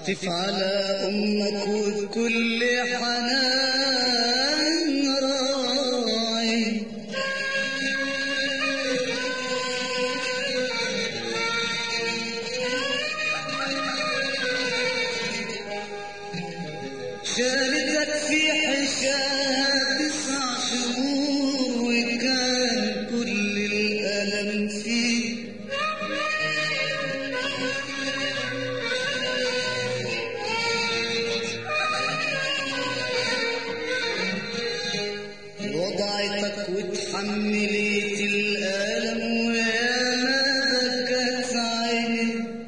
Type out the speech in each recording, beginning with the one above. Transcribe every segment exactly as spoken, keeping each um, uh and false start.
عطف على أمك وبكل حنان راعي شالتك في حشاها تسع شهور وكان كل الألم فيه وضعتك وتحملت الألم ويا ما بكت عيني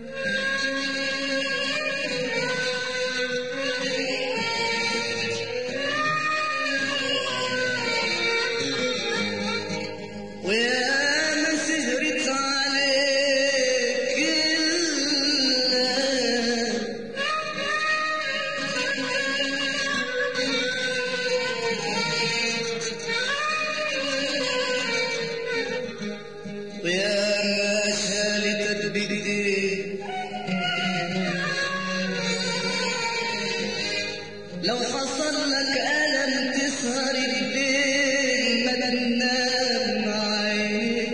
ويا ما سهرت عليك الليل ويا ما شالتك بإيديك لو حصل لك ألم تسهر الليل ما تنام عينيك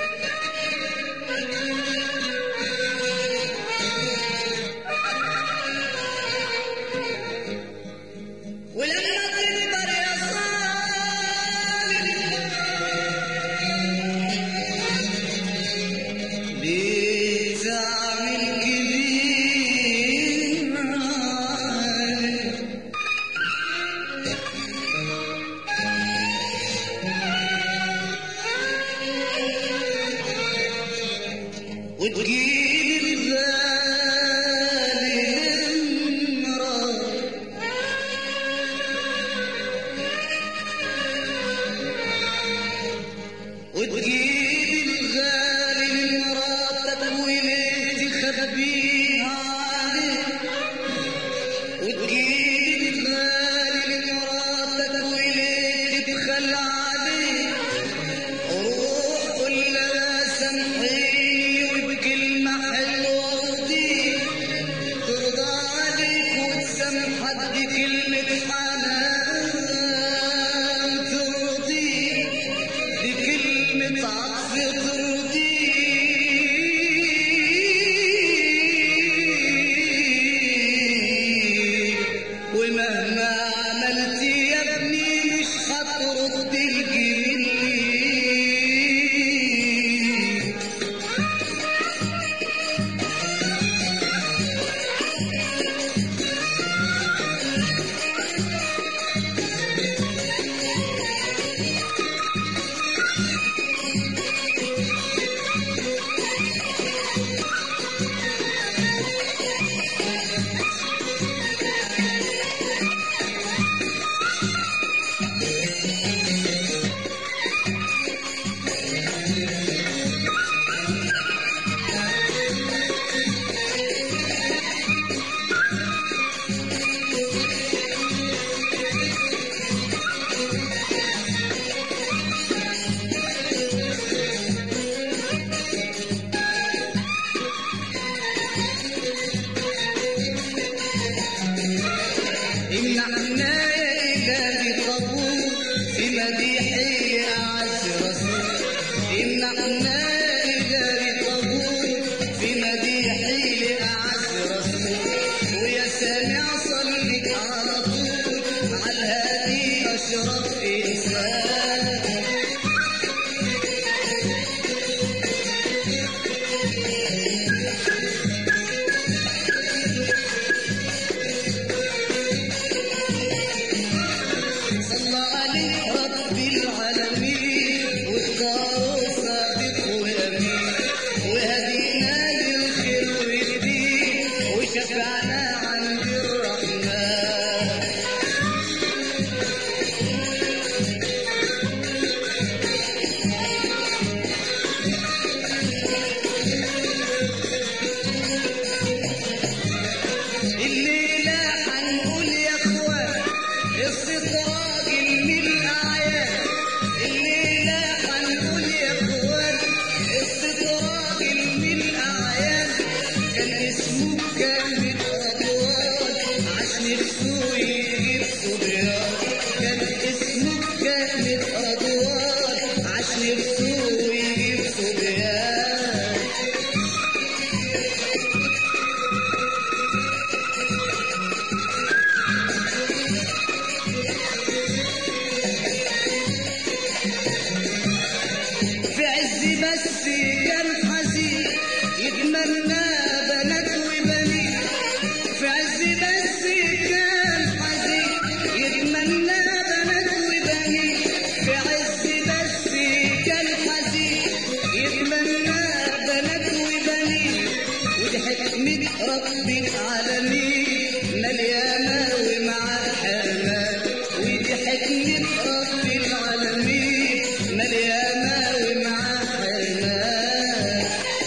ولما تكبر يا صالح بتعمل كبير عليك وتجيب الغالي للمرأة وتجيب الغالي لمراتك وليه تخبيها عليك وتجيب الغالي لمراتك وليه تبخل عليك روح قول لها سامحيني وبكلمة حلوة ارضيك ترضى عليك وتسامحك بكلمة حنان ترضيك بكلمة عطف ترضيك ومهما عملت يا ابني مش هترد الجميل امنعنا يا إلهي طابور في مديحي أعز رسول امنعنا يا إلهي طابور في مديحي لأعز رسول ويا سامع صليك على طول على الهادي أشرف إنسان صلى عليه رب العالمين واختاره صادق وامين وهدينا للخير والدين وشفعنا عند الرحمن الليلة هنقول يا اخوان قصة راجل من الأعيان جنة رب العالمين مليانة ومعاها حرمان.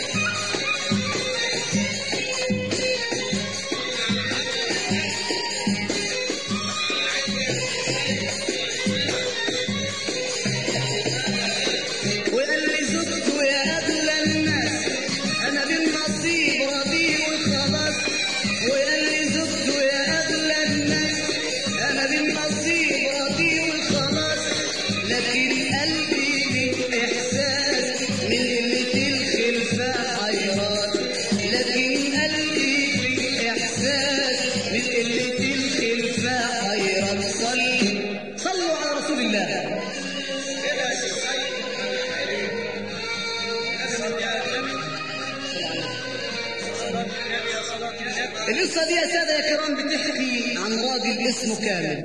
وقال لي زوجته يا أغلى الناس أنا بالنصيب راضي وخلاص. وقال لي زوجته يا أغلى الناس أنا بالنصيب راضي وخلاص. لكن قلبي بالإحساس من قلة الخلفة حيران. لكن قلبي بالإحساس من قلة الخلفة حيران. صلوا صلوا على رسول الله. القصة دي يا سادة يا كرام بتحكي عن راجل اسمه كامل.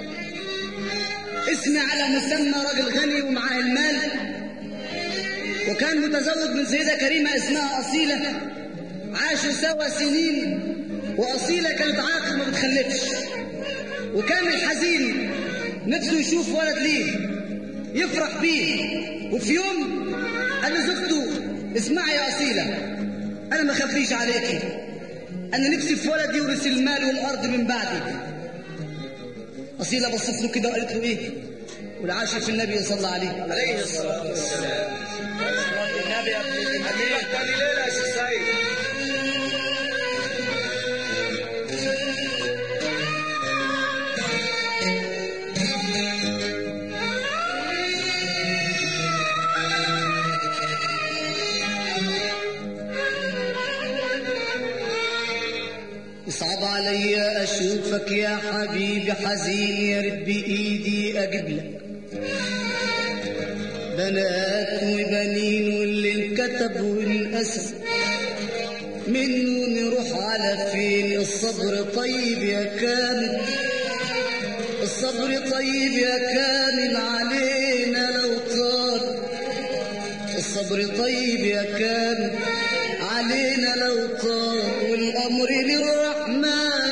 اسم على مسمى راجل غني ومعاه المال، وكان متزوج من سيدة كريمة اسمها أصيلة. عاشوا سوا سنين، وأصيلة كانت عاقل ما بتخلفش. وكامل حزين نفسه يشوف ولد ليه يفرح بيه. وفي يوم قال لزوجته اسمعي يا أصيلة، أنا ما خبيش عليكي، أنا نفسي في ولد يورث المال والأرض من بعدي. أصيلة بصت له كده وقالت له إيه؟ والعاشر في النبي صلى الله عليه عليه الصلاة والسلام. النبي يا ابن النبي تاني ليلة يا شيخ سعيد. يصعب علي أشوفك يا حبيبي حزين، يا ريت بإيدي أجيب لك بنات وبنين واللي انكتب والأسد منه نروح على فين. الصبر طيب يا كامل، الصبر طيب يا كامل علينا لو طال. الصبر طيب يا كامل علينا لو طال، والأمر للرحمن